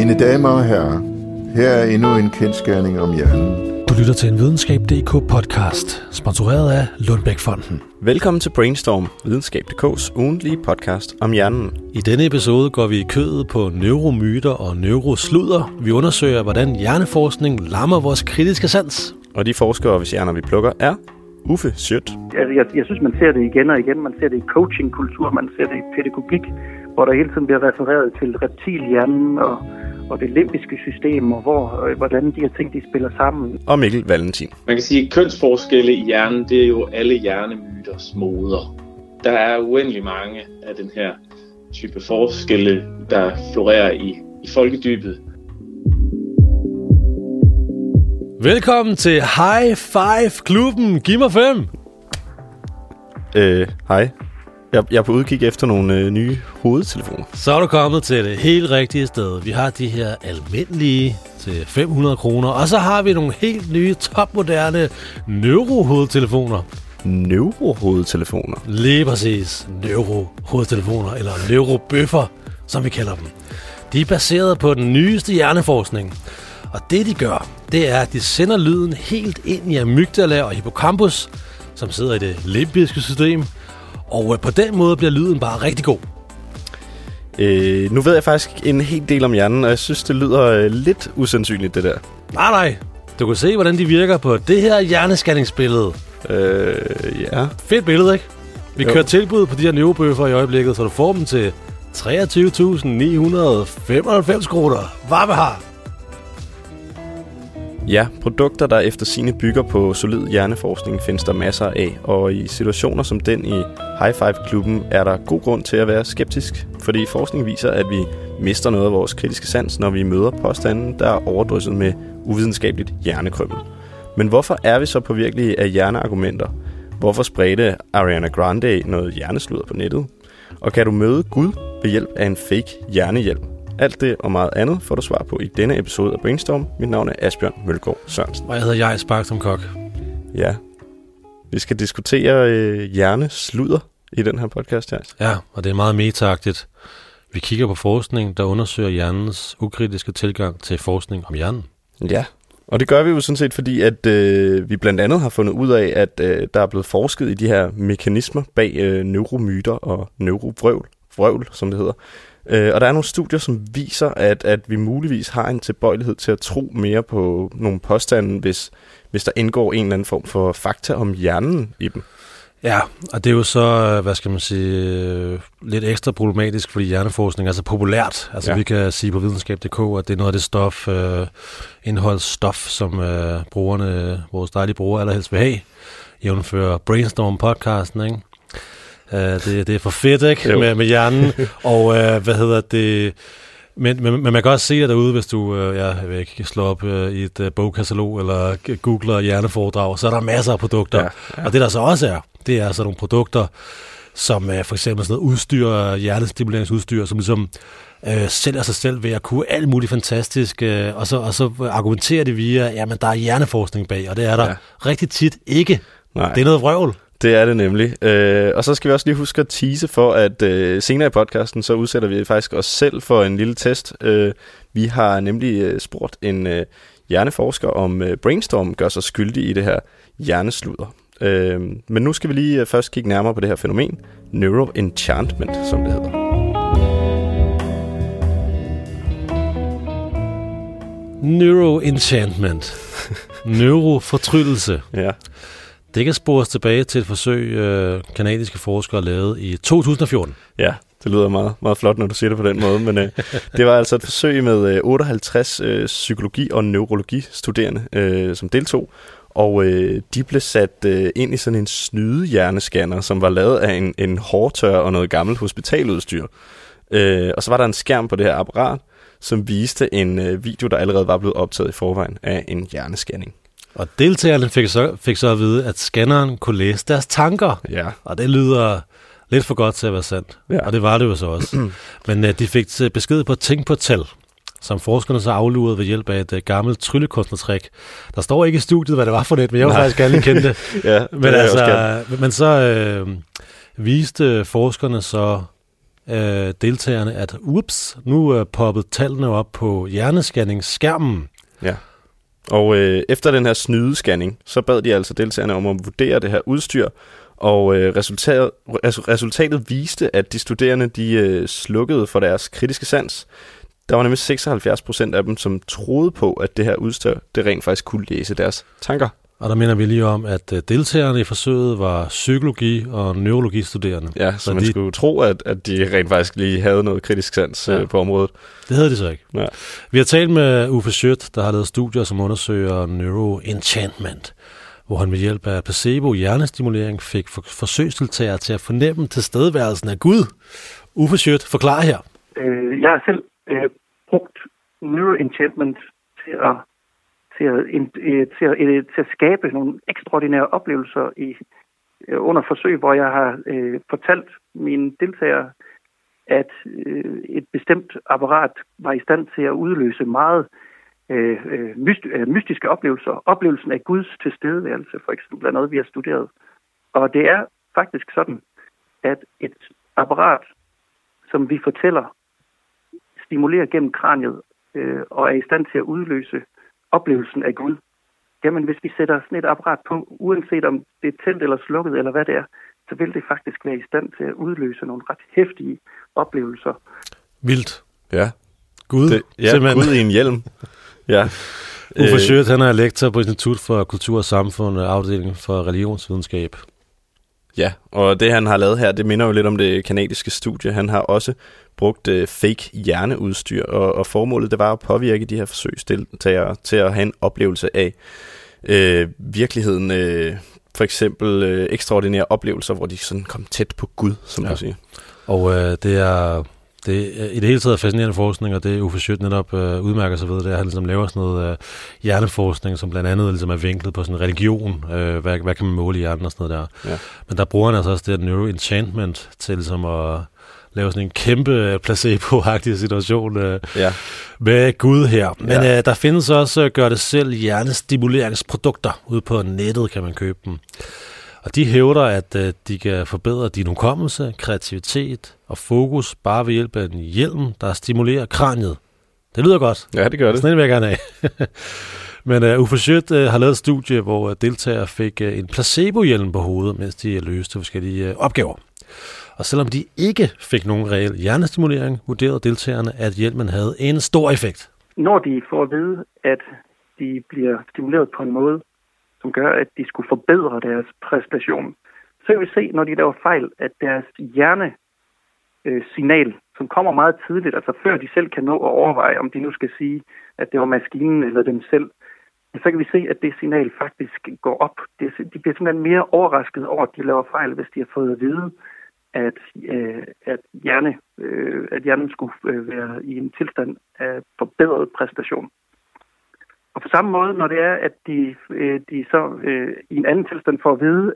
Mine damer og herrer, her er endnu en kendsgerning om hjernen. Du lytter til en Videnskab.dk podcast, sponsoreret af Lundbæk-fonden. Velkommen til Brainstorm, Videnskab.dk's ugentlige podcast om hjernen. I denne episode går vi i kødet på neuromyter og neurosludder. Vi undersøger, hvordan hjerneforskning lammer vores kritiske sans. Og de forskere, hvis hjerner vi plukker, er Uffe Schødt. Jeg synes, man ser det igen og igen. Man ser det i coachingkultur, man ser det i pædagogik, hvor der hele tiden bliver refereret til reptilhjernen og det limbiske system, og hvordan de her ting de spiller sammen. Og Mikkel Valentin. Man kan sige, at kønsforskelle i hjernen, det er jo alle hjernemyters moder. Der er uendelig mange af den her type forskelle, der florerer i folkedybet. Velkommen til High Five Klubben. Giv mig 5. Hej. Jeg er på udkig efter nogle nye hovedtelefoner. Så er du kommet til det helt rigtige sted. Vi har de her almindelige til 500 kroner, og så har vi nogle helt nye, topmoderne neurohovedtelefoner. Neurohovedtelefoner? Lige præcis. Neurohovedtelefoner, eller neurobøffer, som vi kalder dem. De er baseret på den nyeste hjerneforskning. Og det de gør, det er, at de sender lyden helt ind i amygdala og hippocampus, som sidder i det limbiske system. Og på den måde bliver lyden bare rigtig god. Nu ved jeg faktisk en hel del om hjernen, og jeg synes, det lyder lidt usandsynligt, det der. Nej. Du kan se, hvordan de virker på det her hjernescanningsbillede. Ja. Fedt billede, ikke? Vi kører tilbud på de her neurobøffer i øjeblikket, så du får dem til 23.995 kroner. Hvad vi har? Ja, produkter, der efter sigende bygger på solid hjerneforskning, findes der masser af, og i situationer som den i High Five-klubben er der god grund til at være skeptisk, fordi forskning viser, at vi mister noget af vores kritiske sans, når vi møder påstanden, der er overdrysset med uvidenskabeligt hjernekrømmel. Men hvorfor er vi så påvirkelige af hjerneargumenter? Hvorfor spredte Ariana Grande noget hjernesludder på nettet? Og kan du møde Gud ved hjælp af en fake hjernehjelm? Alt det og meget andet får du svar på i denne episode af Brainstorm. Mit navn er Asbjørn Mølgaard Sørensen. Og jeg hedder Jais Barksom Kok. Ja, vi skal diskutere hjernesludder i den her podcast, Jais. Ja, og det er meget metaagtigt. Vi kigger på forskning, der undersøger hjernens ukritiske tilgang til forskning om hjernen. Ja, og det gør vi jo sådan set, fordi at vi blandt andet har fundet ud af, at der er blevet forsket i de her mekanismer bag neuromyter og neurovrøvl, som det hedder. Og der er nogle studier, som viser, at vi muligvis har en tilbøjelighed til at tro mere på nogle påstande, hvis der indgår en eller anden form for fakta om hjernen i dem. Ja, og det er jo så, lidt ekstra problematisk, fordi hjerneforskning er så populært. Altså ja. Vi kan sige på videnskab.dk, at det er noget af det indholdsstof, som vores dejlige brugere allerhelst vil have. Jævnfører Brainstorm-podcasten, ikke? Det er for fedt, ikke? Med hjernen. Og Men man kan også se det derude, hvis du jeg vil ikke slå op i et bogkatalog eller googler hjerneforedrag, så er der masser af produkter. Ja. Og det der så også er, det er altså nogle produkter, som for eksempel sådan noget udstyr, hjernestimuleringsudstyr, som ligesom sælger sig selv ved at kunne alt muligt fantastisk, og så argumenterer det via, jamen der er hjerneforskning bag, og det er der rigtig tit ikke. Nej. Det er noget vrøvl. Det er det nemlig. Og så skal vi også lige huske at tease for, at senere i podcasten, så udsætter vi faktisk os selv for en lille test. Vi har nemlig spurgt en hjerneforsker, om Brainstorm gør sig skyldig i det her hjernesludder. Men nu skal vi lige først kigge nærmere på det her fænomen, neuroenchantment, som det hedder. Neuroenchantment. Neurofortryllelse. Ja. Det kan spores tilbage til et forsøg, kanadiske forskere lavede i 2014. Ja, det lyder meget, meget flot, når du siger det på den måde, men det var altså et forsøg med 58 psykologi- og neurologistuderende, som deltog, og de blev sat ind i sådan en snydehjernescanner, som var lavet af en hårtør og noget gammelt hospitaludstyr. Og så var der en skærm på det her apparat, som viste en video, der allerede var blevet optaget i forvejen af en hjernescanning. Og deltagerne fik så at vide, at scanneren kunne læse deres tanker. Ja. Og det lyder lidt for godt til at være sandt. Ja. Og det var det jo så også. Men de fik besked på et tænk på et tal, som forskerne så aflurede ved hjælp af et gammelt tryllekunstnertrik. Der står ikke i studiet, hvad det var for net, men jeg vil faktisk gerne lige kende det. Ja, men så viste forskerne så deltagerne, at nu poppede tallene op på hjernescanningsskærmen. Ja. Og efter den her snydescanning, så bad de altså deltagerne om at vurdere det her udstyr, og resultatet viste, at de studerende de slukkede for deres kritiske sans. Der var nemlig 76% af dem, som troede på, at det her udstyr det rent faktisk kunne læse deres tanker. Og der minder vi lige om, at deltagerne i forsøget var psykologi- og neurologistuderende. Ja, så man skulle tro, at de rent faktisk lige havde noget kritisk sans på området. Det havde de så ikke. Ja. Vi har talt med Uffe Schødt, der har lavet studier, som undersøger neuroenchantment, hvor han ved hjælp af placebo-hjernestimulering fik forsøgsdeltagere til at fornemme tilstedeværelsen af Gud. Uffe Schødt, forklar her. Jeg har selv brugt neuroenchantment til at skabe nogle ekstraordinære oplevelser under forsøg, hvor jeg har fortalt mine deltagere, at et bestemt apparat var i stand til at udløse meget mystiske oplevelser. Oplevelsen af Guds tilstedeværelse, for eksempel, er noget, vi har studeret. Og det er faktisk sådan, at et apparat, som vi fortæller, stimulerer gennem kraniet og er i stand til at udløse oplevelsen af Gud. Jamen, hvis vi sætter sådan et apparat på, uanset om det er tændt eller slukket eller hvad det er, så vil det faktisk være i stand til at udløse nogle ret heftige oplevelser. Vildt. Ja. Gud. Gud i en hjelm. Ja. Uffe Schødt, han er lektor på Institut for Kultur og Samfund, afdeling for religionsvidenskab. Ja, og det han har lavet her, det minder jo lidt om det kanadiske studie. Han har også brugt fake hjerneudstyr, og formålet det var at påvirke de her forsøgsdeltagere til at have en oplevelse af virkeligheden. For eksempel ekstraordinære oplevelser, hvor de sådan kom tæt på Gud, som du siger. Og det er i det hele taget fascinerende forskning, og det Uffe Schødt netop udmærker sig ved, det er, at han ligesom laver sådan noget hjerneforskning, som blandt andet ligesom er vinklet på sådan religion. Hvad kan man måle i hjernen og sådan noget der. Ja. Men der bruger han altså også det her neuroenchantment til ligesom at lave sådan en kæmpe placebo-agtig situation med Gud her. Men der findes også gør det selv hjernestimuleringsprodukter ude på nettet, kan man købe dem. Og de hævder, at de kan forbedre din hukommelse, kreativitet og fokus bare ved hjælp af en hjelm, der stimulerer kraniet. Det lyder godt. Ja, det gør det. Sådan en vil jeg gerne have. Men Uffe Schødt har lavet et studie, hvor deltagere fik en placebo-hjelm på hovedet, mens de løste forskellige opgaver. Og selvom de ikke fik nogen reel hjernestimulering, vurderede deltagerne, at hjelmen havde en stor effekt. Når de får at vide, at de bliver stimuleret på en måde, som gør, at de skulle forbedre deres præstation, så kan vi se, når de laver fejl, at deres hjernesignal, som kommer meget tidligt, altså før de selv kan nå at overveje, om de nu skal sige, at det var maskinen eller dem selv, så kan vi se, at det signal faktisk går op. De bliver simpelthen mere overrasket over, at de laver fejl, hvis de har fået at vide, at hjernen skulle være i en tilstand af forbedret præstation. Og på samme måde, når det er, at de så i en anden tilstand får at vide,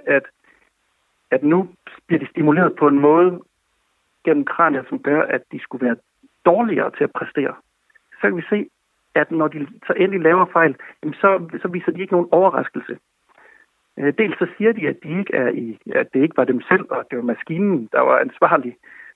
at nu bliver de stimuleret på en måde gennem kraniet, som gør, at de skulle være dårligere til at præstere, så kan vi se, at når de så endelig laver fejl, så viser de ikke nogen overraskelse. Dels så siger de, at det ikke var dem selv, og det var maskinen, der var ansvarlig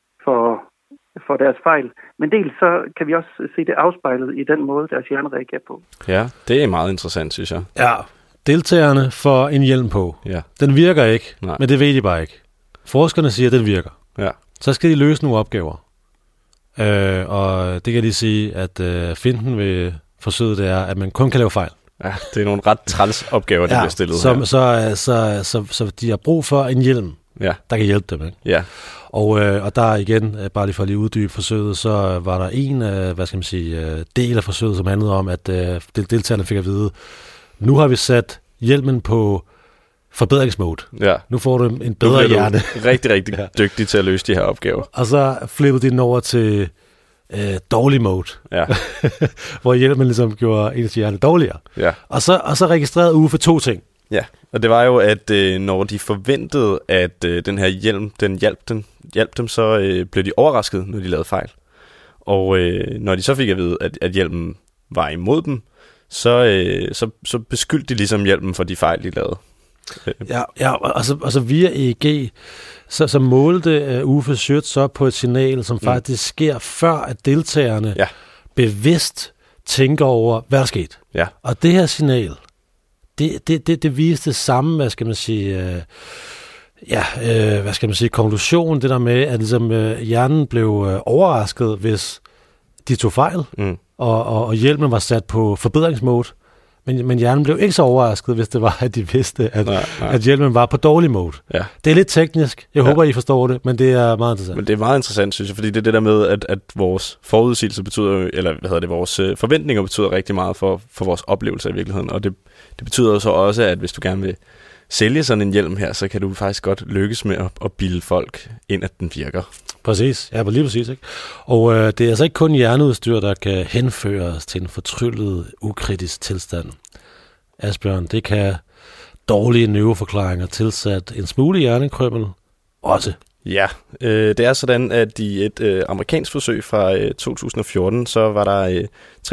for deres fejl. Men dels så kan vi også se det afspejlet i den måde, deres hjerne reagerer på. Ja, det er meget interessant, synes jeg. Ja, deltagerne får en hjelm på. Ja. Den virker ikke, men det ved de bare ikke. Forskerne siger, at den virker. Ja. Så skal de løse nogle opgaver. Og det kan de sige, at finten ved forsøget det er, at man kun kan lave fejl. Ja, det er nogle ret træls opgaver, der bliver stillet her. Så de har brug for en hjelm, der kan hjælpe dem. Ikke? Ja. Og der igen, bare lige for at lige uddybe forsøget, så var der en del af forsøget, som handlede om, at deltagerne fik at vide, nu har vi sat hjelmen på forbedringsmode. Ja. Nu får du en bedre hjerne. Rigtig, rigtig dygtig til at løse de her opgaver. Og så flippede de den over til dårlig mode, hvor hjelmen ligesom gjorde ens hjerne dårligere. Ja. Og så registrerede Uffe 2 ting. Ja, og det var jo, at når de forventede, at den her hjelm, den hjalp dem, så blev de overrasket, når de lavede fejl. Og når de så fik at vide, at hjelmen var imod dem, så beskyldte de ligesom hjelmen for de fejl, de lavede. Ja, altså via EEG, så målte Uffe Schøtz så på et signal, som faktisk sker før, at deltagerne bevidst tænker over, hvad der er sket. Ja. Og det her signal, det viste samme, hvad skal man sige, konklusion, det der med, at ligesom, hjernen blev overrasket, hvis de tog fejl, og hjelmen var sat på forbedringsmode. Men hjernen blev ikke så overrasket, hvis det var, at de vidste, at hjelmen var på dårlig mode. Ja. Det er lidt teknisk. Jeg håber, I forstår det, men det er meget interessant. Men det er meget interessant, synes jeg, fordi det er det der med, at vores forudsigelse betyder, eller vores forventninger betyder rigtig meget for vores oplevelser i virkeligheden. Og det betyder så også, at hvis du gerne vil sælge sådan en hjelm her, så kan du faktisk godt lykkes med at bilde folk ind, at den virker. Præcis, ja, lige præcis. Ikke? Og det er altså ikke kun hjerneudstyr, der kan henføres til en fortryllet, ukritisk tilstand. Asbjørn, det kan dårlige neuroforklaringer tilsat en smule hjernekrømmel også. Ja, det er sådan, at i et amerikansk forsøg fra 2014, så var der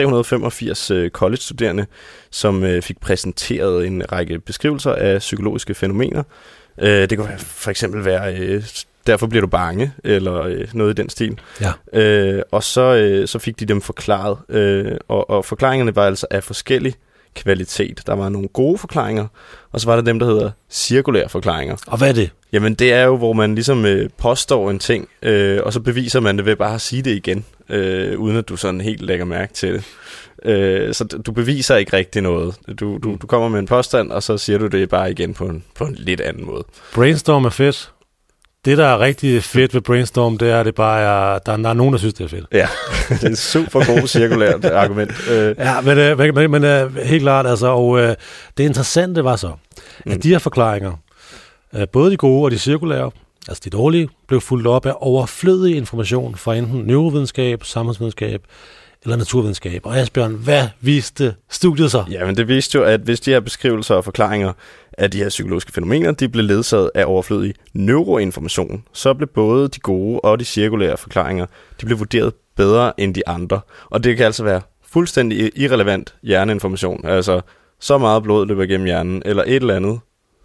385 college-studerende, som fik præsenteret en række beskrivelser af psykologiske fænomener. Det kunne for eksempel være, derfor bliver du bange, eller noget i den stil. Ja. Og så fik de dem forklaret, og forklaringerne var altså af forskellig kvalitet. Der var nogle gode forklaringer, og så var der dem, der hedder cirkulære forklaringer. Og hvad er det? Jamen, det er jo, hvor man ligesom påstår en ting, og så beviser man det ved bare at sige det igen, uden at du sådan helt lægger mærke til det. Så du beviser ikke rigtig noget. Du kommer med en påstand, og så siger du det bare igen på en lidt anden måde. Brainstorm er fedt. Det, der er rigtig fedt ved Brainstorm, det er, der er nogen, der synes, det er fedt. Ja, det er en super god cirkulært argument. Ja, men helt klart, altså, og det interessante var så, at de her forklaringer, både de gode og de cirkulære, altså de dårlige, blev fulgt op af overflødig information fra enten neurovidenskab, samfundsvidenskab eller naturvidenskab. Og Asbjørn, hvad viste studiet så? Ja, men det viste jo, at hvis de her beskrivelser og forklaringer af de her psykologiske fænomener, de blev ledsaget af overflødig neuroinformation, så blev både de gode og de cirkulære forklaringer, de blev vurderet bedre end de andre. Og det kan altså være fuldstændig irrelevant hjerneinformation. Altså, så meget blod løber gennem hjernen, eller et eller andet.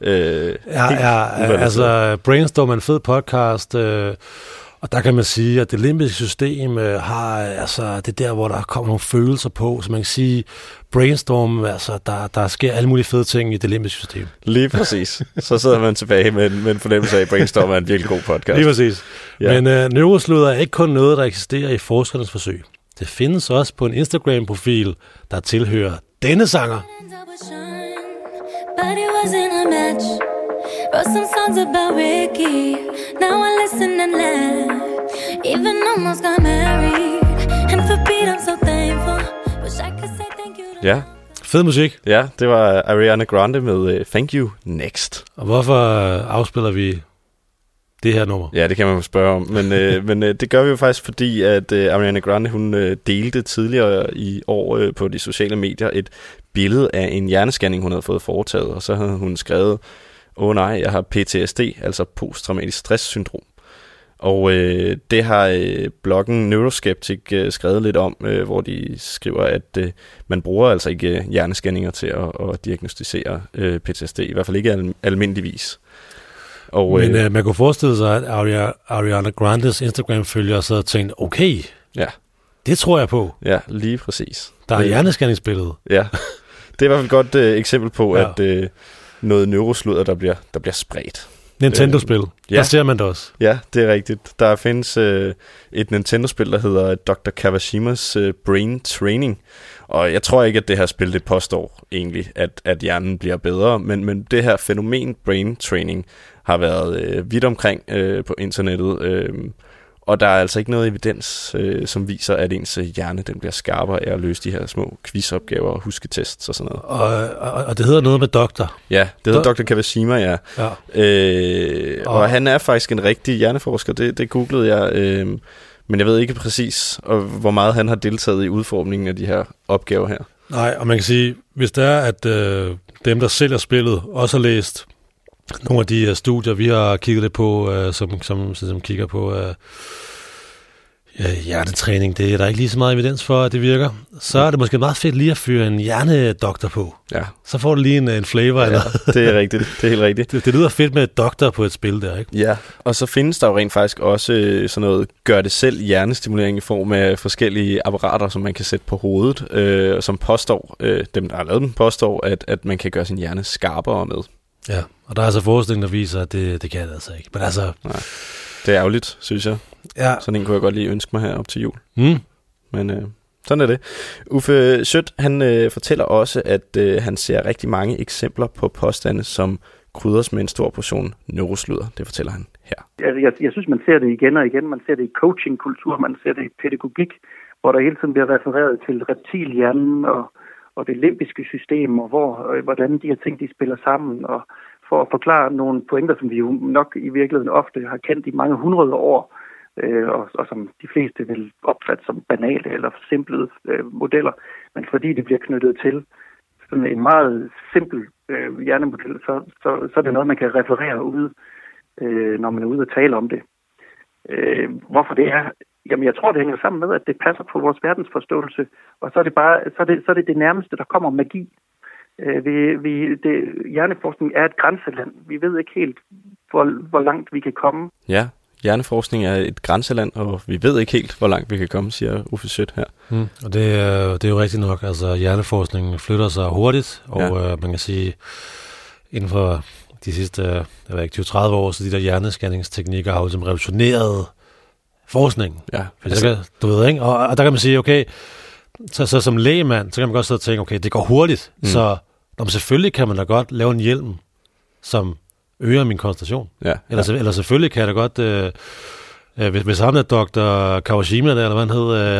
Altså Brainstorm er en fed podcast, og der kan man sige, at det limbiske system har, altså det der, hvor der kommer nogle følelser på, så man kan sige, Brainstorm, altså der sker alle mulige fede ting i det limbiske system. Lige præcis. Så sidder man tilbage med en fornemmelse af, at Brainstorm er en virkelig god podcast. Lige præcis. Ja. Men neurosludder er ikke kun noget, der eksisterer i forskernes forsøg. Det findes også på en Instagram-profil, der tilhører denne sanger. But it wasn't a match. Wrote some songs about Ricky. Now I listen and laugh. Even almost got married. And for Pete I'm so thankful. Wish I could say thank you. Ja. Fed musik. Ja, det var Ariana Grande med Thank You Next. Og hvorfor afspiller vi det her nummer? Ja, det kan man jo spørge om. Men det gør vi jo faktisk, fordi at Ariana Grande, hun delte tidligere i år på de sociale medier et billede af en hjernescanning, hun havde fået foretaget. Og så havde hun skrevet, nej, jeg har PTSD, altså posttraumatisk stresssyndrom. Og det har bloggen Neuroskeptic skrevet lidt om, hvor de skriver, at man bruger altså ikke hjernescanninger til at diagnostisere PTSD, i hvert fald ikke almindeligvis. Og, men man kunne forestille sig, at Ariana Grandes Instagram-følgere så havde tænkt, okay, ja, det tror jeg på. Ja, lige præcis. Der er hjernescanningsbilledet. Ja, det er i hvert fald et godt eksempel på, at noget neurosludder, der bliver spredt. Nintendo-spil, der ser man det også. Ja, det er rigtigt. Der findes et Nintendo-spil, der hedder Dr. Kawashimas Brain Training. Og jeg tror ikke, at det her spil, det påstår egentlig, at hjernen bliver bedre. Men det her fænomen Brain Training har været vidt omkring på internettet. Og der er altså ikke noget evidens, som viser, at ens hjerne den bliver skarpere af at løse de her små quizopgaver og husketests og sådan noget. Og det hedder noget med doktor. Ja, det hedder Dr. Kawashima, ja. Og han er faktisk en rigtig hjerneforsker, det googlede jeg. Men jeg ved ikke præcis, hvor meget han har deltaget i udformningen af de her opgaver her. Nej, og man kan sige, hvis det er, at dem, der sælger spillet, også har læst nogle af de studier, vi har kigget lidt på, som kigger på Hjernetræning, det er der ikke lige så meget evidens for, at det virker. Så er det måske meget fedt lige at fyre en hjernedoktor på. Ja. Så får du lige en flavor. Ja, eller? det er rigtigt. Det er helt rigtigt. Det lyder fedt med et doktor på et spil der, ikke? Ja, og så findes der jo rent faktisk også sådan noget gør-det-selv hjernestimulering i form af forskellige apparater, som man kan sætte på hovedet, som påstår, dem der har lavet dem, påstår, at man kan gøre sin hjerne skarpere med. Ja, og der er altså forskning, der viser, at det kan det altså ikke. Men altså... Nej. Det er ærgerligt, synes jeg. Ja. Sådan en kunne jeg godt lige ønske mig her op til jul. Men sådan er det. Uffe Schødt, han fortæller også, at han ser rigtig mange eksempler på påstande, som krydres med en stor portion neurosludder. Det fortæller han her. Jeg synes, man ser det igen og igen. Man ser det i coachingkultur, man ser det i pædagogik, hvor der hele tiden bliver refereret til reptilhjernen og det limbiske system, og hvordan de her ting, de spiller sammen, og for at forklare nogle pointer, som vi jo nok i virkeligheden ofte har kendt i mange hundrede år, og som de fleste vil opfatte som banale eller simplede modeller, men fordi det bliver knyttet til sådan en meget simpel hjernemodel, så er det noget, man kan referere ude, når man er ude og tale om det. Hvorfor det er? Jamen, jeg tror, det hænger sammen med, at det passer på vores verdensforståelse, og så er det det nærmeste, der kommer magi. Hjerneforskning er et grænseland. Vi ved ikke helt, hvor langt vi kan komme. Ja, hjerneforskning er et grænseland, og vi ved ikke helt, hvor langt vi kan komme, siger Uffe Schødt her. Og det er jo rigtigt nok. Altså, hjerneforskningen flytter sig hurtigt, og man kan sige, inden for de sidste 20-30 år, så de der hjernescanningsteknikker har jo ligesom revolutioneret forskningen. Ja. Du ved, ikke? Og der kan man sige, okay, så som lægemand, så kan man godt sidde og tænke, okay, det går hurtigt, så selvfølgelig kan man da godt lave en hjelm, som øger min koncentration. Ja. Eller selvfølgelig kan jeg da godt, hvis ham der Dr. Kawashima, der, eller hvad han hed,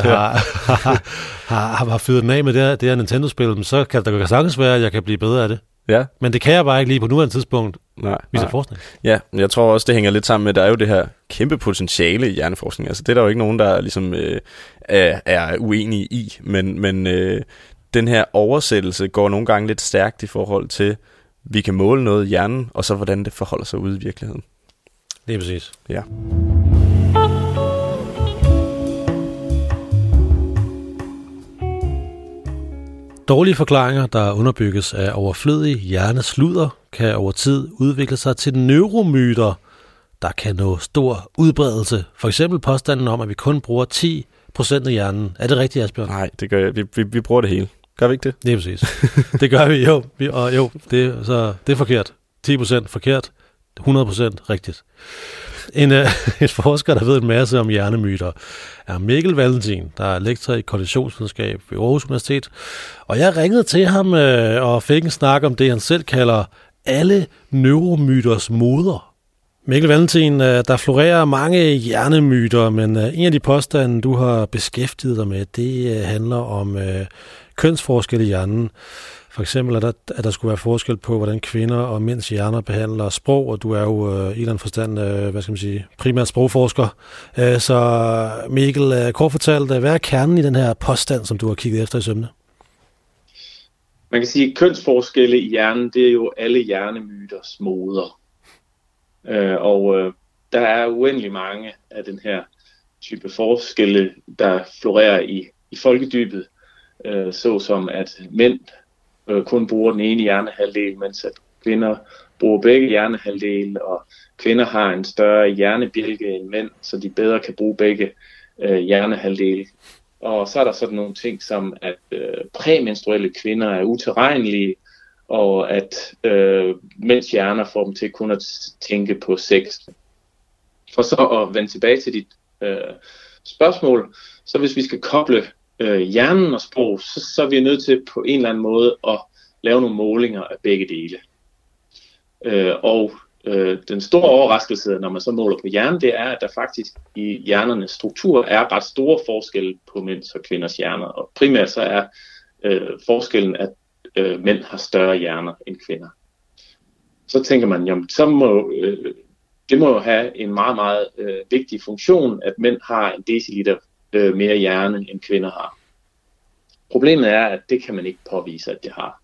har fyret den af med det her Nintendo-spil, så kan det da sagtens være, at jeg kan blive bedre af det. Ja. Men det kan jeg bare ikke lige på nuværende tidspunkt, viser forskning. Ja, jeg tror også, det hænger lidt sammen med, at der er jo det her kæmpe potentiale i hjerneforskning. Altså, det er der jo ikke nogen, der ligesom er uenige i, men den her oversættelse går nogle gange lidt stærkt i forhold til, vi kan måle noget i hjernen, og så hvordan det forholder sig ude i virkeligheden. Det er præcis. Ja. Dårlige forklaringer, der underbygges af overflødige hjernesludder, kan over tid udvikle sig til neuromyter, der kan nå stor udbredelse. For eksempel påstanden om, at vi kun bruger 10% af hjernen. Er det rigtigt, Asbjørn? Nej, det gør jeg. Vi bruger det hele. Gør vi ikke det? Det er præcis. Det gør vi, jo. Det er forkert. 10% forkert. 100% rigtigt. En forsker, der ved en masse om hjernemyter, er Mikkel Valentin, der er lektor i kognitionsvidenskab ved Aarhus Universitet. Og jeg ringede til ham og fik en snak om det, han selv kalder alle neuromyters moder. Mikkel Valentin, der florerer mange hjernemyter, men en af de påstande, du har beskæftiget dig med, det handler om kønsforskel i hjernen. For eksempel, at der skulle være forskel på, hvordan kvinder og mænds hjerner behandler sprog, og du er jo i en eller anden forstand, primært sprogforsker. Så Mikkel, kort fortalt, hvad er kernen i den her påstand, som du har kigget efter i sømne? Man kan sige, at kønsforskelle i hjernen, det er jo alle hjernemyters moder. Og der er uendelig mange af den her type forskelle, der florerer i folkedybet, såsom at mænd kun bruger den ene hjernehalvdel, mens at kvinder bruger begge hjernehalvdele, og kvinder har en større hjernebjælke end mænd, så de bedre kan bruge begge hjernehalvdele. Og så er der sådan nogle ting som, at præmenstruelle kvinder er utilregnelige, og at mænds hjerner får dem til kun at tænke på sex. For så at vende tilbage til dit spørgsmål, så hvis vi skal koble hjernen og sprog, så er vi nødt til på en eller anden måde at lave nogle målinger af begge dele. Den store overraskelse, når man så måler på hjernen, det er, at der faktisk i hjernernes struktur er ret store forskelle på mænds og kvinders hjerner. Og primært så er forskellen, at mænd har større hjerner end kvinder. Så tænker man, jamen, det må jo have en meget, meget vigtig funktion, at mænd har en deciliter mere hjerne, end kvinder har. Problemet er, at det kan man ikke påvise, at det har.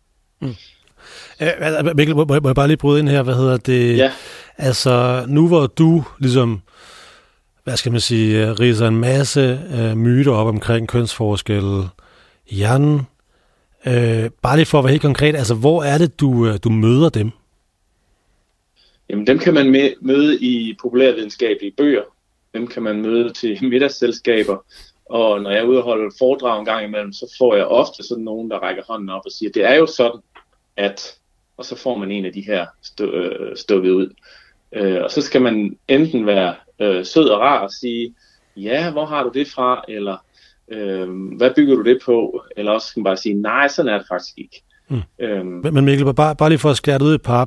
Mikkel, må jeg bare lige bryde ind her, Ja. Altså, nu hvor du ligesom hvad skal man sige, ridser en masse myter op omkring kønsforskelle i hjernen. Bare lige for at være helt konkret, altså hvor er det, du møder dem? Jamen dem kan man møde i populærvidenskabelige bøger. Dem kan man møde til middagsselskaber. Og når jeg er ude og holde foredrag en gang imellem, så får jeg ofte sådan nogen, der rækker hånden op og siger, det er jo sådan, at... Og så får man en af de her stukket ud. Og så skal man enten være sød og rar og sige, ja, hvor har du det fra? Eller hvad bygger du det på? Eller også skal man bare sige, nej, sådan er det faktisk ikke. Men Mikkel, bare lige for at skære det ud i pap.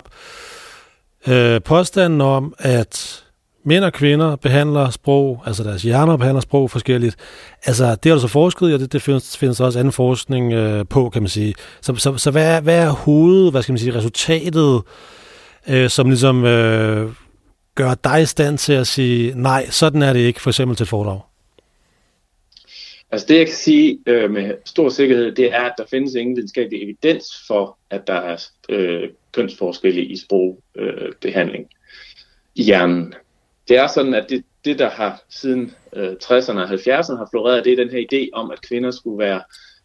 Påstanden om, at mænd og kvinder behandler sprog, altså deres hjerner behandler sprog forskelligt, altså det er der så forsket i, og det findes også anden forskning på, kan man sige. Så hvad er resultatet, som ligesom gør dig i stand til at sige, nej, sådan er det ikke, for eksempel til et foredrag? Altså det, jeg kan sige med stor sikkerhed, det er, at der findes ingen videnskabelig evidens for, at der er kønsforskelle i sprogbehandling i hjernen. Det er sådan, at det der har siden 60'erne og 70'erne har floreret, det er den her idé om, at kvinder skulle være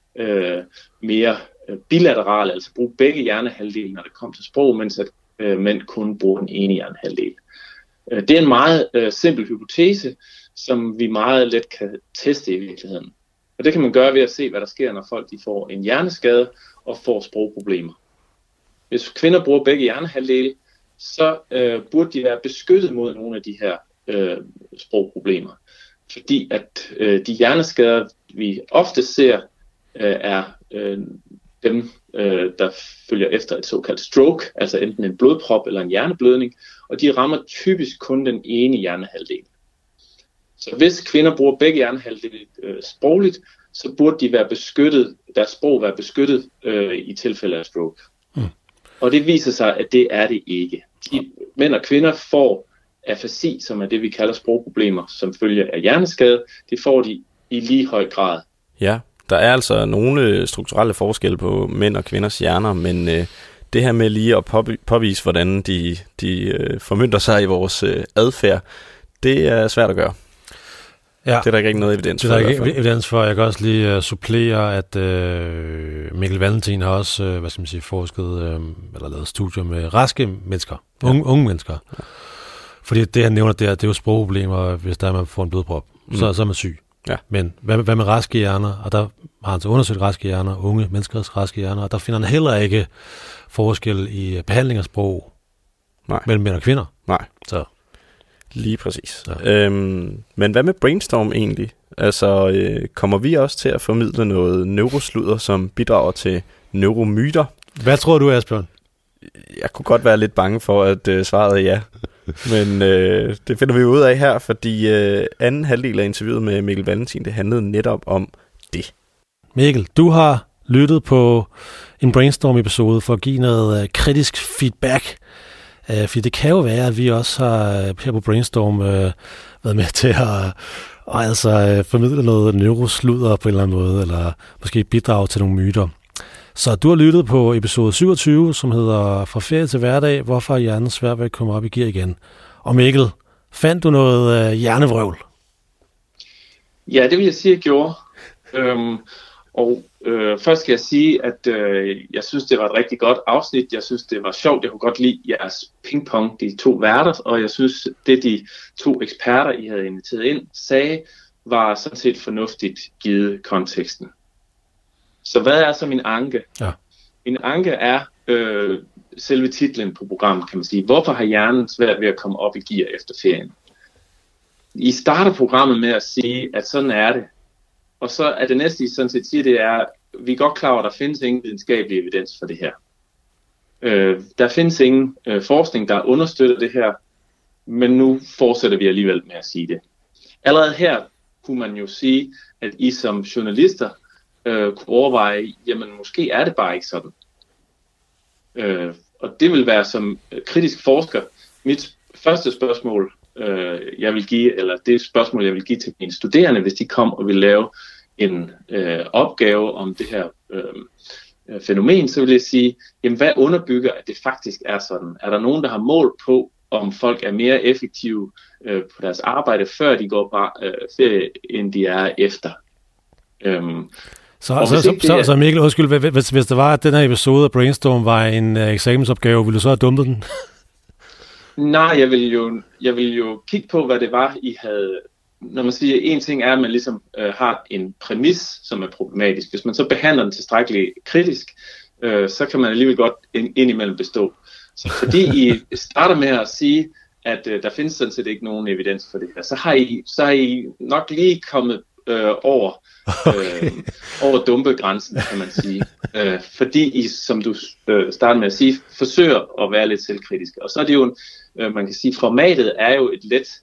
mere bilaterale, altså bruge begge hjernehalvdele, når det kom til sprog, mens at mænd kun bruger den ene hjernehalvdel. Det er en meget simpel hypotese, som vi meget let kan teste i virkeligheden. Og det kan man gøre ved at se, hvad der sker, når folk de får en hjerneskade og får sprogproblemer. Hvis kvinder bruger begge hjernehalvdele, så burde de være beskyttet mod nogle af de her sprogproblemer. Fordi at de hjerneskader, vi ofte ser, er dem, der følger efter et såkaldt stroke, altså enten en blodprop eller en hjerneblødning, og de rammer typisk kun den ene hjernehalvdel. Så hvis kvinder bruger begge hjernehalvdele sprogligt, så burde de være beskyttet, deres sprog være beskyttet i tilfælde af stroke. Og det viser sig, at det er det ikke. Mænd og kvinder får afasi, som er det, vi kalder sprogproblemer, som følge af hjerneskade. Det får de i lige høj grad. Ja, der er altså nogle strukturelle forskelle på mænd og kvinders hjerner, men det her med lige at påvise, hvordan de formønter sig i vores adfærd, det er svært at gøre. Ja. Det er der ikke noget evidens for. Det er der ikke evidens for. Jeg kan også lige supplere, at Mikkel Valentin har også forsket eller lavet studier med raske mennesker, unge mennesker. Ja. Fordi det han nævner der, det er jo sprogproblemer, hvis der man får en blodprop, så er man syg. Ja. Men hvad med raske hjerner? Og der har han så undersøgt raske hjerner, unge menneskers raske hjerner, og der finder han heller ikke forskel i behandling af sprog mellem mænd og kvinder. Nej. Så. Lige præcis. Ja. Men hvad med Brainstorm egentlig? Altså, kommer vi også til at formidle noget neurosludder, som bidrager til neuromyter? Hvad tror du, Asbjørn? Jeg kunne godt være lidt bange for, at svaret er ja. Men det finder vi ud af her, fordi anden halvdel af interviewet med Mikkel Valentin, det handlede netop om det. Mikkel, du har lyttet på en Brainstorm-episode for at give noget kritisk feedback. Fordi det kan jo være, at vi også har her på Brainstorm været med til at formidle noget neurosludder på en eller anden måde, eller måske bidrage til nogle myter. Så du har lyttet på episode 27, som hedder Fra ferie til hverdag, hvorfor er hjernen svært ved at komme op i gear igen? Og Mikkel, fandt du noget hjernevrøvl? Ja, det vil jeg sige, jeg gjorde. Først skal jeg sige, at jeg synes, det var et rigtig godt afsnit. Jeg synes, det var sjovt. Jeg kunne godt lide jeres pingpong, de to værter, og jeg synes, det de to eksperter, I havde inviteret ind, sagde, var sådan set fornuftigt givet konteksten. Så hvad er så min anke? Ja. Min anke er selve titlen på programmet, kan man sige. Hvorfor har hjernen svært ved at komme op i gear efter ferien? I starter programmet med at sige, at sådan er det. Og så er det næste, I sådan set siger, det er, vi er godt klar over, at der findes ingen videnskabelig evidens for det her. Der findes ingen forskning, der understøtter det her, men nu fortsætter vi alligevel med at sige det. Allerede her kunne man jo sige, at I som journalister kunne overveje, jamen måske er det bare ikke sådan. Og det vil være som kritisk forsker, mit første spørgsmål, jeg vil give, eller det spørgsmål, jeg vil give til mine studerende, hvis de kom og vil lave en opgave om det her fænomen, så vil jeg sige, jamen hvad underbygger, at det faktisk er sådan? Er der nogen, der har mål på, om folk er mere effektive på deres arbejde, før de går på ferie, end de er efter. Så Mikkel, undskyld, hvis det var, at den her episode af Brainstorm var en eksamensopgave, ville du så have dumpet den? Nej, jeg vil jo kigge på, hvad det var, I havde. Når man siger, en ting er, at man ligesom har en præmis, som er problematisk. Hvis man så behandler den tilstrækkeligt kritisk, så kan man alligevel godt indimellem bestå. Så fordi I starter med at sige, at der findes sådan set ikke nogen evidens for det her, så har I nok lige kommet over dumpegrænsen, kan man sige. Fordi I, som du starter med at sige, forsøger at være lidt selvkritiske. Og så er det jo, man kan sige, formatet er jo et let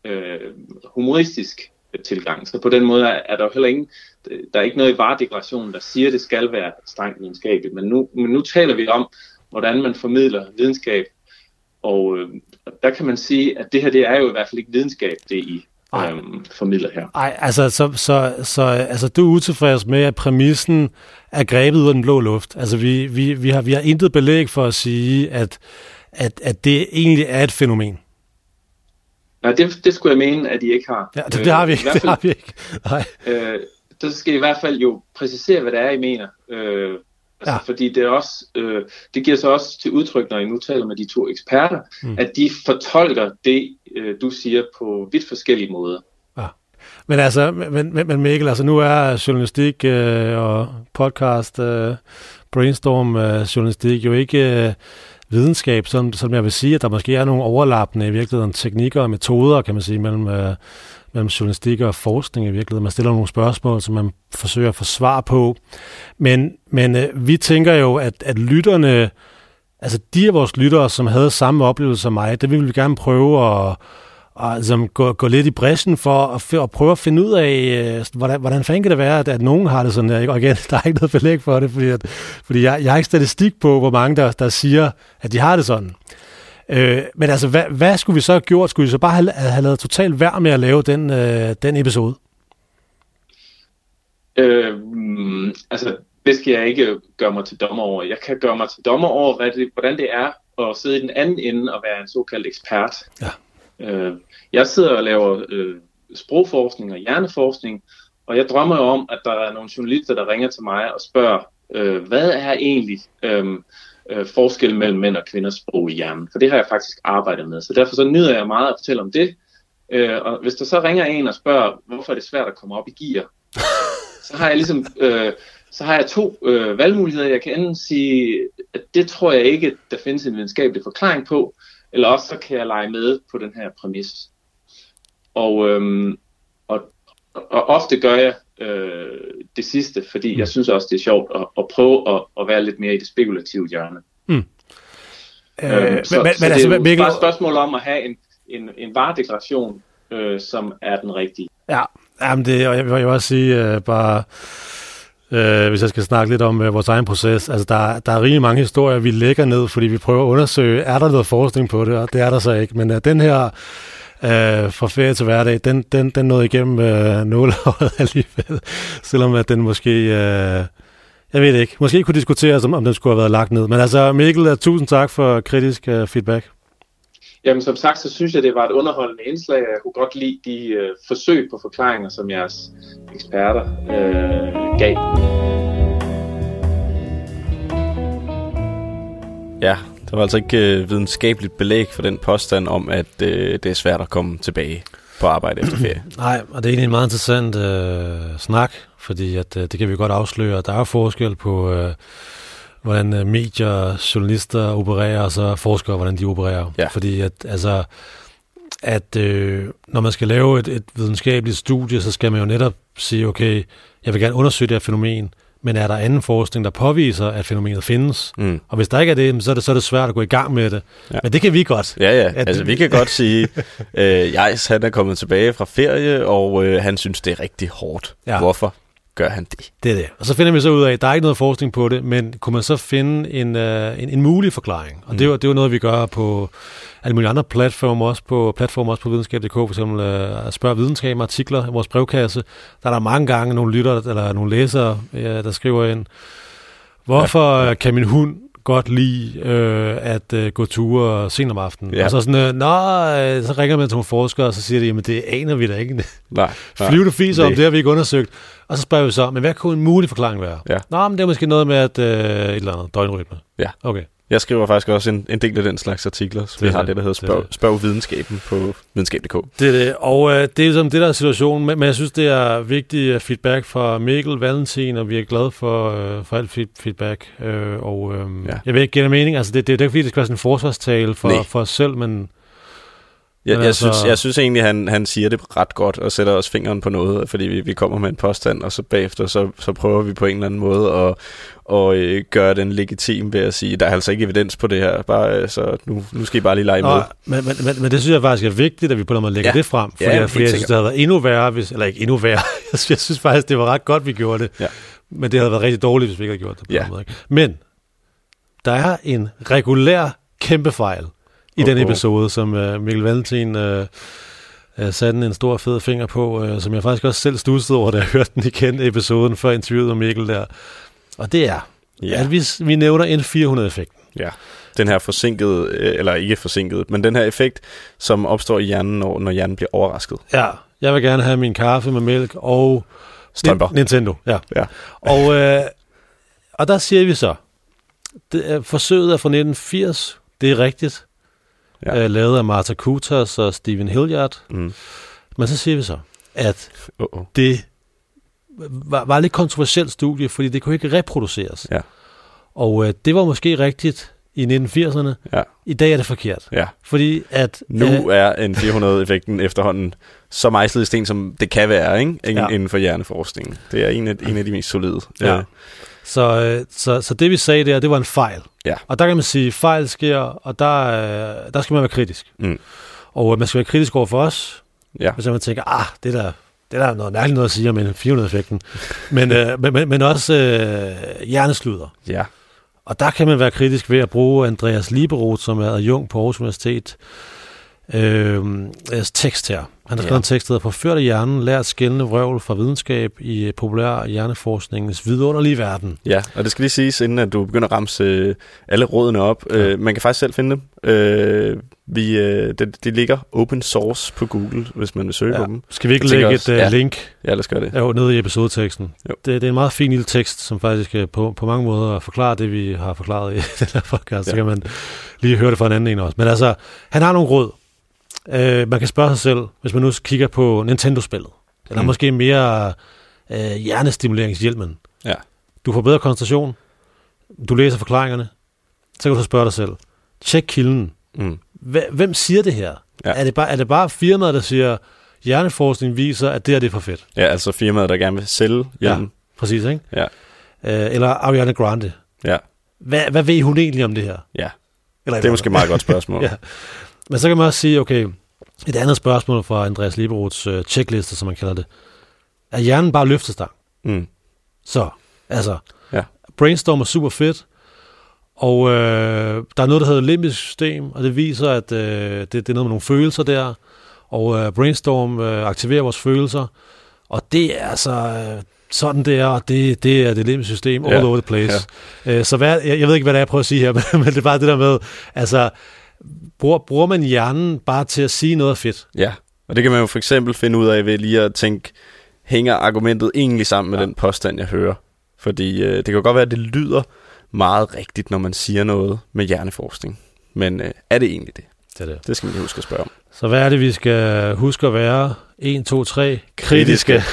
humoristisk tilgang. Så på den måde er der jo heller der er ikke noget i varedeklarationen, der siger, at det skal være strengt videnskabeligt. Men nu taler vi om, hvordan man formidler videnskab. Og der kan man sige, at det her, det er jo i hvert fald ikke videnskab, det I formidler her. Nej, altså du er utilfreds med, at præmissen er grebet ud af den blå luft. Altså vi har intet belæg for at sige, at det egentlig er et fænomen. Nej, det skulle jeg mene, at I ikke har. Ja, det har vi ikke. Det har vi ikke. Nej. Så skal I hvert fald jo præcisere, hvad det er, I mener. Fordi det er også, det giver sig også til udtryk, når I nu taler med de to eksperter, at de fortolker det, du siger, på vidt forskellige måder. Ja. Men altså, men Mikkel, altså nu er journalistik og podcast, Brainstorm journalistik jo ikke videnskab, som jeg vil sige, at der måske er nogle overlappende i virkeligheden teknikker og metoder, kan man sige, mellem journalistik og forskning i virkeligheden. Man stiller nogle spørgsmål, som man forsøger at få svar på. Men vi tænker jo, at lytterne, altså de af vores lyttere, som havde samme oplevelse som mig, det vil vi gerne prøve at altså, gå lidt i brechen for at prøve at finde ud af, hvordan fanden kan det være, at nogen har det sådan her. Og igen, der er ikke noget belæg for det, fordi jeg har ikke statistik på, hvor mange der siger, at de har det sådan. Men altså, hvad skulle vi så have gjort? Skulle vi så bare have lavet totalt værd med at lave den episode? Altså, det skal jeg ikke gøre mig til dommer over. Jeg kan gøre mig til dommer over, hvordan det er at sidde i den anden ende og være en såkaldt ekspert. Ja. Jeg sidder og laver sprogforskning og hjerneforskning, og jeg drømmer jo om, at der er nogle journalister, der ringer til mig og spørger, hvad er egentlig forskel mellem mænd og kvinders sprog i hjernen? For det har jeg faktisk arbejdet med, så derfor så nyder jeg meget at fortælle om det. Og hvis der så ringer en og spørger, hvorfor er det svært at komme op i gear, så har jeg ligesom så har jeg to valgmuligheder. Jeg kan enten sige, at det tror jeg ikke, der findes en videnskabelig forklaring på, eller også så kan jeg lege med på den her præmis. Og ofte gør jeg det sidste, fordi jeg synes også, det er sjovt at prøve at være lidt mere i det spekulative hjørne. Så det er jo bare et spørgsmål om at have en varedeklaration, som er den rigtige. Ja, jamen det, og jeg vil også sige bare... hvis jeg skal snakke lidt om vores egen proces, altså der er rigtig mange historier, vi lægger ned, fordi vi prøver at undersøge, er der noget forskning på det, og det er der så ikke. Men den her fra ferie til hverdag, den nåede igennem nåleøjet alligevel, selvom at den måske, jeg ved ikke, måske kunne diskuteres, om den skulle have været lagt ned. Men altså Mikkel, tusind tak for kritisk feedback. Jamen som sagt, så synes jeg, det var et underholdende indslag. Jeg kunne godt lide de forsøg på forklaringer, som jeres eksperter gav. Ja, der var altså ikke videnskabeligt belæg for den påstand om, at det er svært at komme tilbage på arbejde efter ferie. Nej, og det er egentlig en meget interessant snak, fordi at, det kan vi godt afsløre. Der er forskel på... hvordan medier, journalister opererer, og så forskere, hvordan de opererer. Ja. Fordi når man skal lave et videnskabeligt studie, så skal man jo netop sige, okay, jeg vil gerne undersøge det her fænomen, men er der anden forskning, der påviser, at fænomenet findes? Og hvis der ikke er det, så er det svært at gå i gang med det. Ja. Men det kan vi godt. Ja. Altså vi kan godt sige, Jais, han er kommet tilbage fra ferie, og han synes, det er rigtig hårdt. Ja. Hvorfor gør han det? Det er det. Og så finder vi så ud af, at der er ikke noget forskning på det, men kunne man så finde en mulig forklaring? Og det er jo noget, vi gør på alle mulige andre platformer, også på videnskab.dk, for eksempel at spørge videnskab med artikler i vores brevkasse. Der er der mange gange nogle lyttere eller nogle læsere, der skriver ind, hvorfor kan min hund godt lide at gå ture sent om aftenen. Ja. Og så sådan, så ringer man til nogle forskere, og så siger de, jamen det aner vi da ikke. Nej. Flyvende fiser om, det har vi ikke undersøgt. Og så spørger vi så, men hvad kunne en mulig forklaring være? Ja. Nå, men det er måske noget med at et eller andet døgnrytme. Ja. Okay. Jeg skriver faktisk også en del af den slags artikler, så vi har det, der hedder Spørg videnskaben på videnskab.dk. Det er det, og det er som det der er situationen, men jeg synes, det er vigtigt feedback fra Mikkel Valentin, og vi er glade for alt feedback. Jeg vil ikke give dig mening, altså det er ikke fordi, det skal være sådan en forsvarstale for os selv, men... Jeg synes egentlig, han siger det ret godt og sætter os fingeren på noget, fordi vi kommer med en påstand, og så bagefter så prøver vi på en eller anden måde at gøre den legitim ved at sige, der er altså ikke evidens på det her, bare, så nu skal I bare lige lege med. Men det synes jeg faktisk er vigtigt, at vi på en måde lægger det frem, fordi jeg synes, det havde været endnu værre, eller ikke endnu værre, jeg synes faktisk, det var ret godt, vi gjorde det, men det havde været rigtig dårligt, hvis vi ikke havde gjort det på en måde. Men der er en regulær kæmpe fejl i den episode, som Mikkel Valentin satte en stor fed finger på, som jeg faktisk også selv studsede over, da jeg hørte den igen episoden før interviewet med Mikkel der. Og det er, at vi nævner en 400-effekt. Ja, den her forsinkede, eller ikke forsinket, men den her effekt, som opstår i hjernen, når hjernen bliver overrasket. Ja, jeg vil gerne have min kaffe med mælk og Nintendo. Ja. Og der siger vi så, forsøget er fra 1980, det er rigtigt. Lavet af Martha Kutas og Stephen Hilliard. Men så siger vi så, at det var lidt kontroversielt studie, fordi det kunne ikke reproduceres. Ja. Og det var måske rigtigt i 1980'erne. Ja. I dag er det forkert. Ja. Fordi at... Nu er en 400-effekten efterhånden så mejslet i sten, som det kan være, ikke? Inden for hjerneforskningen. Det er en af de mest solide. Ja. Så det vi sagde der, det var en fejl. Ja. Og der kan man sige, at fejl sker, og der skal man være kritisk. Og man skal være kritisk over for os, hvis man tænker, det der er noget mærkeligt noget at sige om en 400-effekten. men også hjernesludder. Ja. Og der kan man være kritisk ved at bruge Andreas Lieberoth, som er adjunkt på Aarhus Universitet, tekst her. Han har skrevet en tekst, der hedder Forført af hjernen, lært skældende vrøvl fra videnskab i populær hjerneforskningens vidunderlige verden. Ja, og det skal lige siges, inden at du begynder at ramse alle rådene op. Man kan faktisk selv finde dem. De ligger open source på Google, hvis man vil søge på dem. Skal vi ikke lægge et link? Ja, lad os gøre det. Jo, nede i episodeteksten. Det er en meget fin lille tekst, som faktisk på mange måder forklarer det, vi har forklaret i den her podcast. Så kan man lige høre det fra en anden en også. Men altså, han har nogle råd. Man kan spørge sig selv, hvis man nu kigger på Nintendo-spillet, eller måske mere hjernestimuleringshjelmen. Ja. Du får bedre koncentration, du læser forklaringerne, så kan du så spørge dig selv, tjek kilden. Hvem siger det her? Ja. Er det bare firmaet, der siger, hjerneforskning viser, at det er for fedt? Ja, altså firmaet, der gerne vil sælge hjelmen. Ja, præcis, ikke? Ja. Eller Ariana Grande. Ja. Hvad ved hun egentlig om det her? Ja, eller det er måske et meget godt spørgsmål. Ja. Men så kan man også sige, okay, et andet spørgsmål fra Andreas Lieberoths checkliste, som man kalder det. Er hjernen bare løftestang? Så, altså, brainstorm er super fedt, og der er noget, der hedder limbisk system, og det viser, at det er noget med nogle følelser der, og brainstorm aktiverer vores følelser, og det er altså... sådan det er, og det er det limbiske system all over the place. Ja. Så jeg ved ikke, hvad det er, jeg prøver at sige her, men det er bare det der med, altså... Bruger man hjernen bare til at sige noget fedt? Ja, og det kan man jo for eksempel finde ud af ved lige at tænke, hænger argumentet egentlig sammen med den påstand, jeg hører? Fordi det kan godt være, at det lyder meget rigtigt, når man siger noget med hjerneforskning. Men er det egentlig det? Det skal man lige huske at spørge om. Så hvad er det, vi skal huske at være? 1, 2, 3. Kritiske.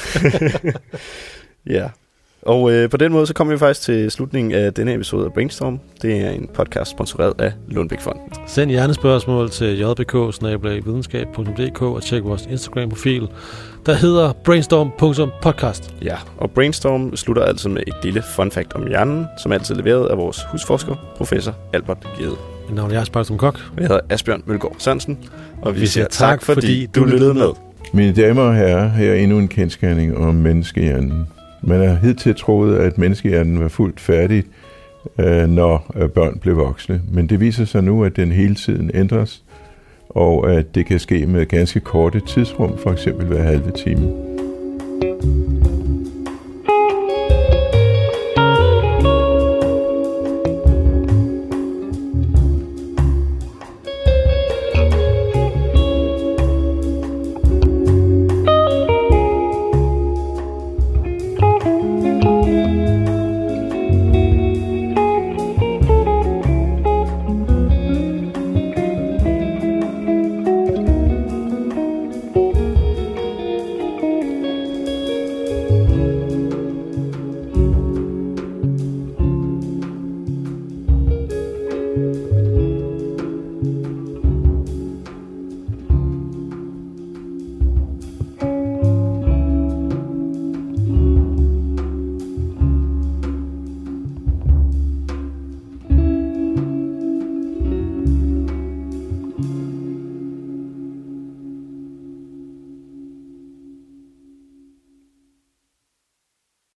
Ja. Og på den måde, så kommer vi faktisk til slutningen af denne episode af Brainstorm. Det er en podcast sponsoreret af Lundbeck-fonden. Send hjernespørgsmål til jbk@videnskab.dk og tjek vores Instagram-profil, der hedder brainstorm.podcast. Ja, og Brainstorm slutter altså med et lille fun fact om hjernen, som altid er leveret af vores husforsker, professor Albert Gede. Mit navn er Asbjørn som Kok. Jeg hedder Asbjørn Mølgaard Sørensen, og vi siger tak, fordi du lyttede med. Mine damer og herrer, her er endnu en kendsgerning om menneskehjernen. Man har hidtil troet, at menneskehjernen var fuldt færdig, når børn blev voksne. Men det viser sig nu, at den hele tiden ændres, og at det kan ske med ganske korte tidsrum, for eksempel hver halve time.